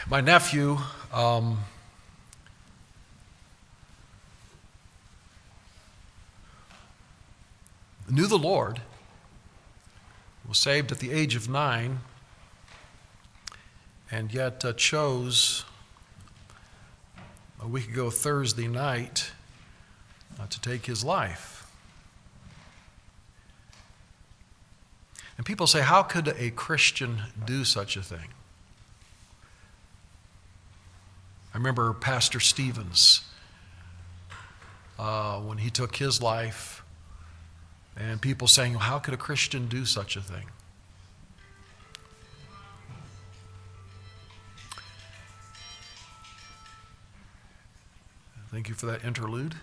My nephew knew the Lord, was saved at the age of 9, and yet chose a week ago Thursday night to take his life. And people say, how could a Christian do such a thing? I remember Pastor Stevens, when he took his life, and people saying, how could a Christian do such a thing? Thank you for that interlude.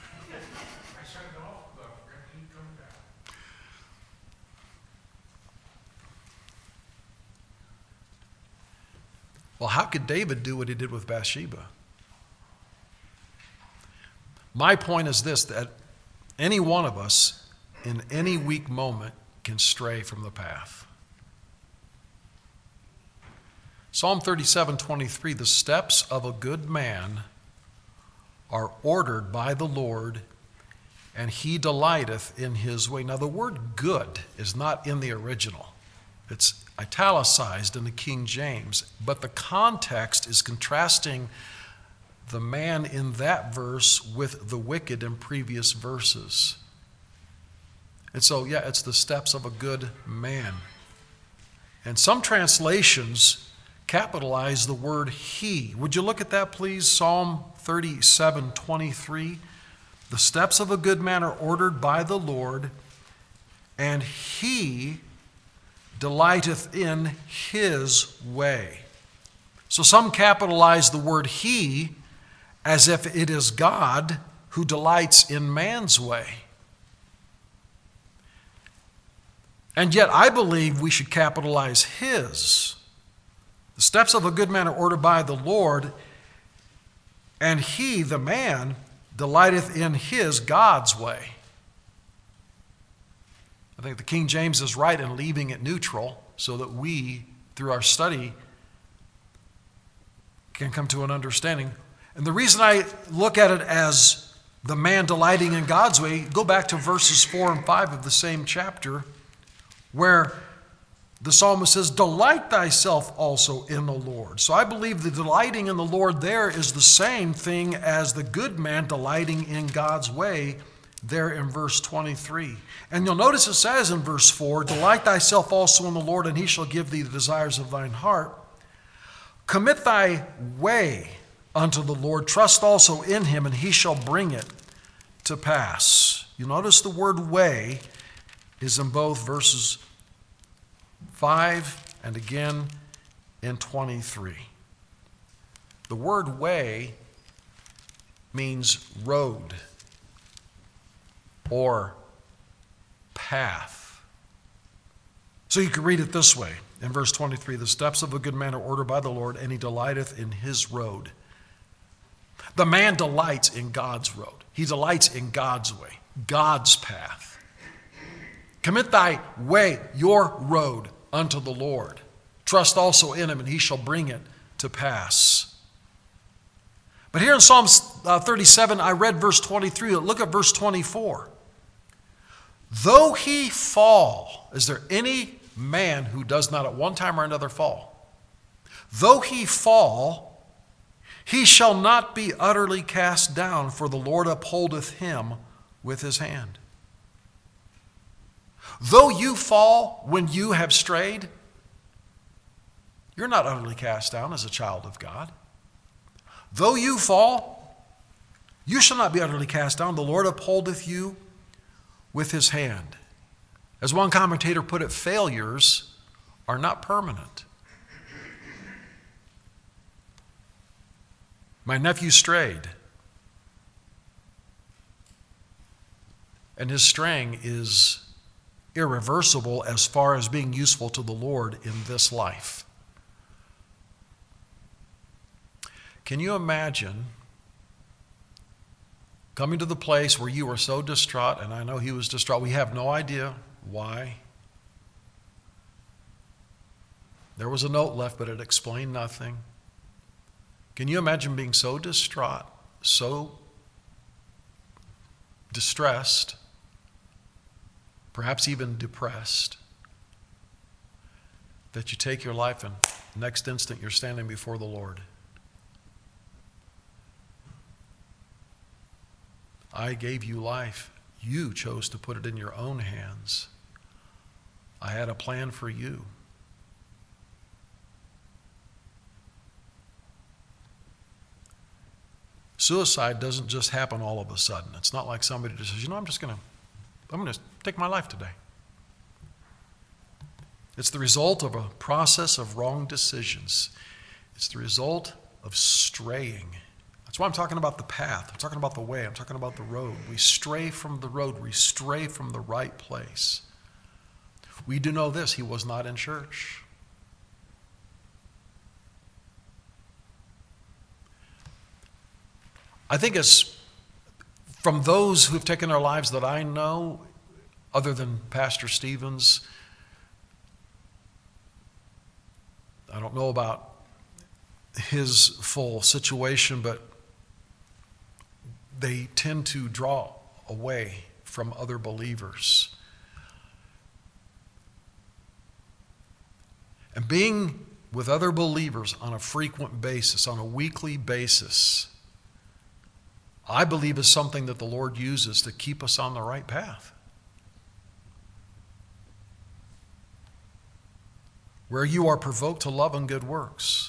Well, how could David do what he did with Bathsheba? My point is this, that any one of us in any weak moment can stray from the path. Psalm 37:23, the steps of a good man are ordered by the Lord, and he delighteth in his way. Now, the word good is not in the original. It's italicized in the King James, but the context is contrasting the man in that verse with the wicked in previous verses. And so, it's the steps of a good man. And some translations capitalize the word he. Would you look at that, please? Psalm 37:23. The steps of a good man are ordered by the Lord, and he delighteth in his way. So some capitalize the word he as if it is God who delights in man's way. And yet I believe we should capitalize his. The steps of a good man are ordered by the Lord, and he, the man, delighteth in his, God's way. I think the King James is right in leaving it neutral so that we, through our study, can come to an understanding. And the reason I look at it as the man delighting in God's way, go back to verses 4 and 5 of the same chapter, where the psalmist says, delight thyself also in the Lord. So I believe the delighting in the Lord there is the same thing as the good man delighting in God's way there in verse 23. And you'll notice it says in verse 4, delight thyself also in the Lord, and he shall give thee the desires of thine heart. Commit thy way unto the Lord, trust also in him, and he shall bring it to pass. You notice the word way is in both verses 5 and again in 23. The word way means road or path. So you can read it this way in verse 23, the steps of a good man are ordered by the Lord, and he delighteth in his road. The man delights in God's road. He delights in God's way, God's path. Commit thy way, your road, unto the Lord. Trust also in him, and he shall bring it to pass. But here in Psalm 37, I read verse 23. Look at verse 24. Though he fall, is there any man who does not at one time or another fall? Though he fall, he shall not be utterly cast down, for the Lord upholdeth him with his hand. Though you fall when you have strayed, you're not utterly cast down as a child of God. Though you fall, you shall not be utterly cast down. The Lord upholdeth you with his hand. As one commentator put it, failures are not permanent. My nephew strayed, and his straying is irreversible as far as being useful to the Lord in this life. Can you imagine coming to the place where you were so distraught, and I know he was distraught, we have no idea why. There was a note left, but it explained nothing. Can you imagine being so distraught, so distressed, perhaps even depressed, that you take your life and next instant you're standing before the Lord? I gave you life. You chose to put it in your own hands. I had a plan for you. Suicide doesn't just happen all of a sudden. It's not like somebody just says, I'm going to take my life today. It's the result of a process of wrong decisions. It's the result of straying. That's why I'm talking about the path. I'm talking about the way. I'm talking about the road. We stray from the road. We stray from the right place. We do know this. He was not in church. I think it's from those who've taken their lives that I know, other than Pastor Stevens, I don't know about his full situation, but they tend to draw away from other believers. And being with other believers on a frequent basis, on a weekly basis, I believe is something that the Lord uses to keep us on the right path. Where you are provoked to love and good works.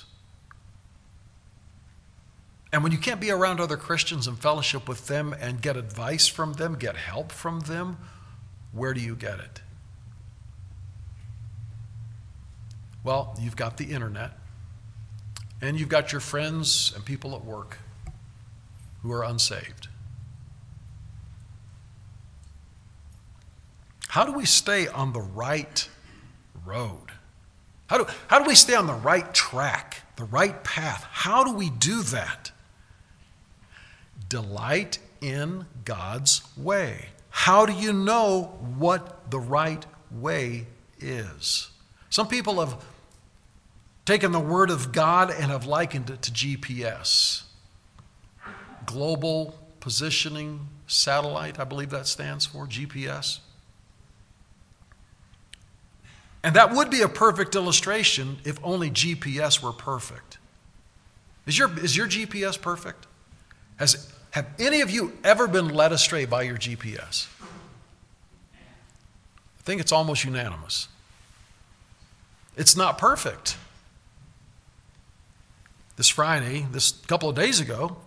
And when you can't be around other Christians and fellowship with them and get advice from them, get help from them, where do you get it? Well, you've got the internet, and you've got your friends and people at work who are unsaved. How do we stay on the right road? How do we stay on the right track, the right path? How do we do that? Delight in God's way. How do you know what the right way is? Some people have taken the Word of God and have likened it to GPS. Global Positioning Satellite, I believe that stands for, GPS. And that would be a perfect illustration if only GPS were perfect. Is your GPS perfect? Have any of you ever been led astray by your GPS? I think it's almost unanimous. It's not perfect. This Friday, this couple of days ago,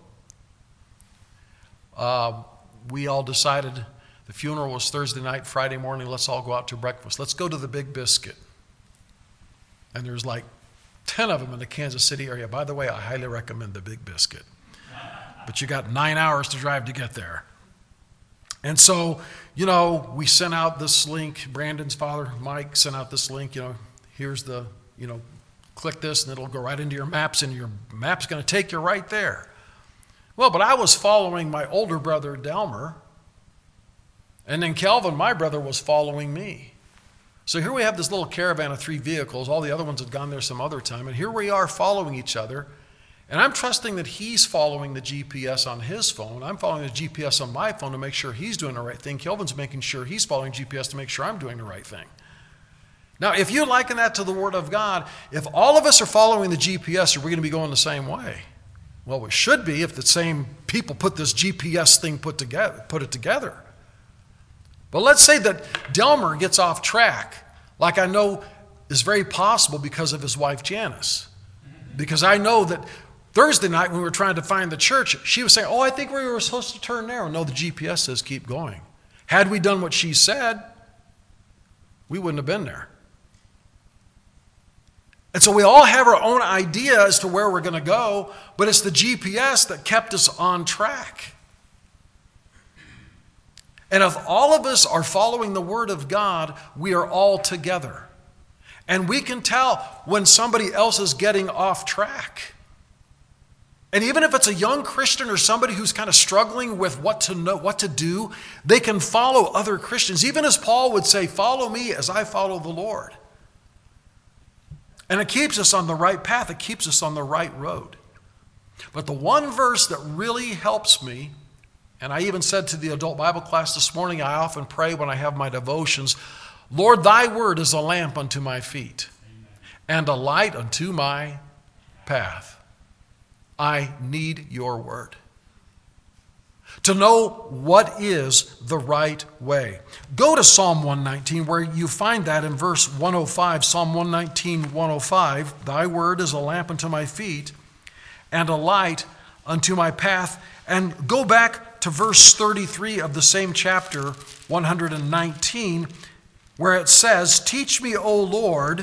we all decided the funeral was Thursday night, Friday morning, let's all go out to breakfast. Let's go to the Big Biscuit. And there's like 10 of them in the Kansas City area. By the way, I highly recommend the Big Biscuit. But you got 9 hours to drive to get there. And so, we sent out this link. Brandon's father, Mike, sent out this link. Here's the, click this and it'll go right into your maps, and your map's going to take you right there. Well, but I was following my older brother, Delmer, and then Kelvin, my brother, was following me. So here we have this little caravan of 3 vehicles. All the other ones had gone there some other time. And here we are following each other. And I'm trusting that he's following the GPS on his phone. I'm following the GPS on my phone to make sure he's doing the right thing. Kelvin's making sure he's following GPS to make sure I'm doing the right thing. Now, if you liken that to the Word of God, if all of us are following the GPS, are we going to be going the same way? Well, we should be if the same people put this GPS thing put it together. But let's say that Delmer gets off track, like I know is very possible because of his wife Janice. Because I know that Thursday night when we were trying to find the church, she was saying, I think we were supposed to turn there. No, the GPS says keep going. Had we done what she said, we wouldn't have been there. And so we all have our own idea as to where we're going to go, but it's the GPS that kept us on track. And if all of us are following the Word of God, we are all together. And we can tell when somebody else is getting off track. And even if it's a young Christian or somebody who's kind of struggling with what to do, they can follow other Christians. Even as Paul would say, follow me as I follow the Lord. And it keeps us on the right path. It keeps us on the right road. But the one verse that really helps me, and I even said to the adult Bible class this morning, I often pray when I have my devotions, Lord, thy word is a lamp unto my feet and a light unto my path. I need your word to know what is the right way. Go to Psalm 119 where you find that in verse 105, Psalm 119, 105, thy word is a lamp unto my feet and a light unto my path. And go back to verse 33 of the same chapter, 119, where it says, teach me, O Lord,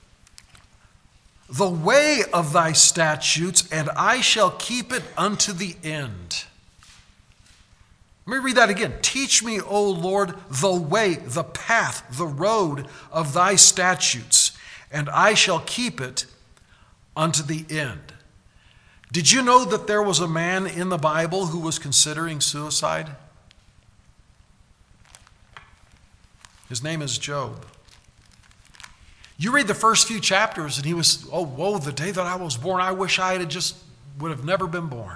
the way of thy statutes, and I shall keep it unto the end. Let me read that again. Teach me, O Lord, the way, the path, the road of thy statutes, and I shall keep it unto the end. Did you know that there was a man in the Bible who was considering suicide? His name is Job. You read the first few chapters and he was, oh, woe, the day that I was born, I wish I had just would have never been born.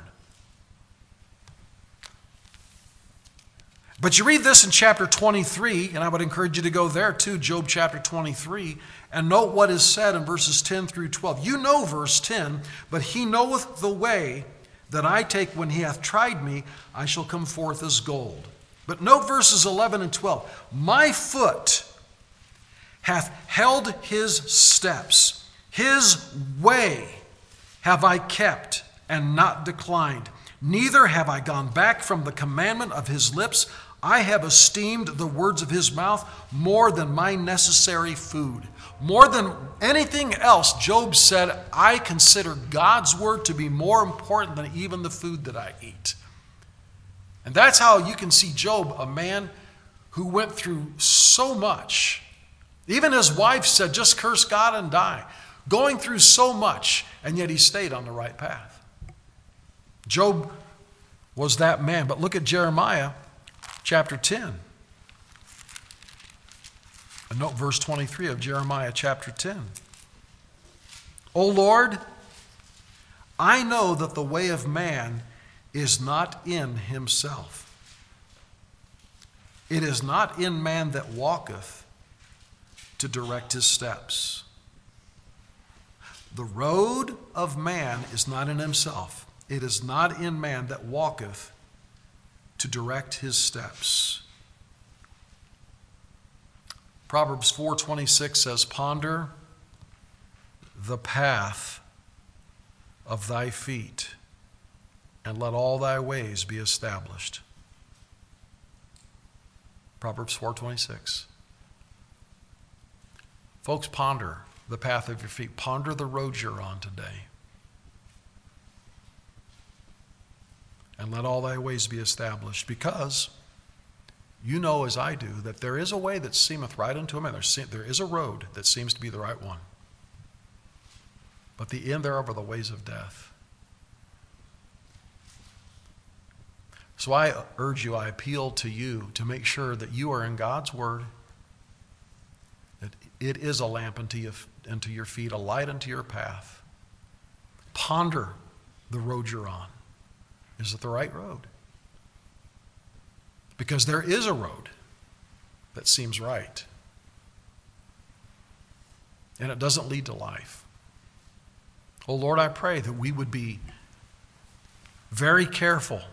But you read this in chapter 23, and I would encourage you to go there too, Job chapter 23, and note what is said in verses 10 through 12. You know verse 10, but he knoweth the way that I take when he hath tried me, I shall come forth as gold. But note verses 11 and 12. My foot hath held his steps. His way have I kept and not declined. Neither have I gone back from the commandment of his lips. I have esteemed the words of his mouth more than my necessary food. More than anything else, Job said, I consider God's word to be more important than even the food that I eat. And that's how you can see Job, a man who went through so much. Even his wife said, just curse God and die. Going through so much, and yet he stayed on the right path. Job was that man. But look at Jeremiah chapter 10. And note verse 23 of Jeremiah chapter 10. O Lord, I know that the way of man is not in himself. It is not in man that walketh to direct his steps. The road of man is not in himself. It is not in man that walketh to direct his steps. Proverbs 4:26 says, ponder the path of thy feet, and let all thy ways be established. Proverbs 4:26. Folks, ponder the path of your feet. Ponder the road you're on today. And let all thy ways be established, because you know as I do that there is a way that seemeth right unto a man. There is a road that seems to be the right one. But the end thereof are the ways of death. So I urge you, I appeal to you to make sure that you are in God's word, that it is a lamp unto your feet, a light unto your path. Ponder the road you're on. Is it the right road? Because there is a road that seems right. And it doesn't lead to life. Oh Lord, I pray that we would be very careful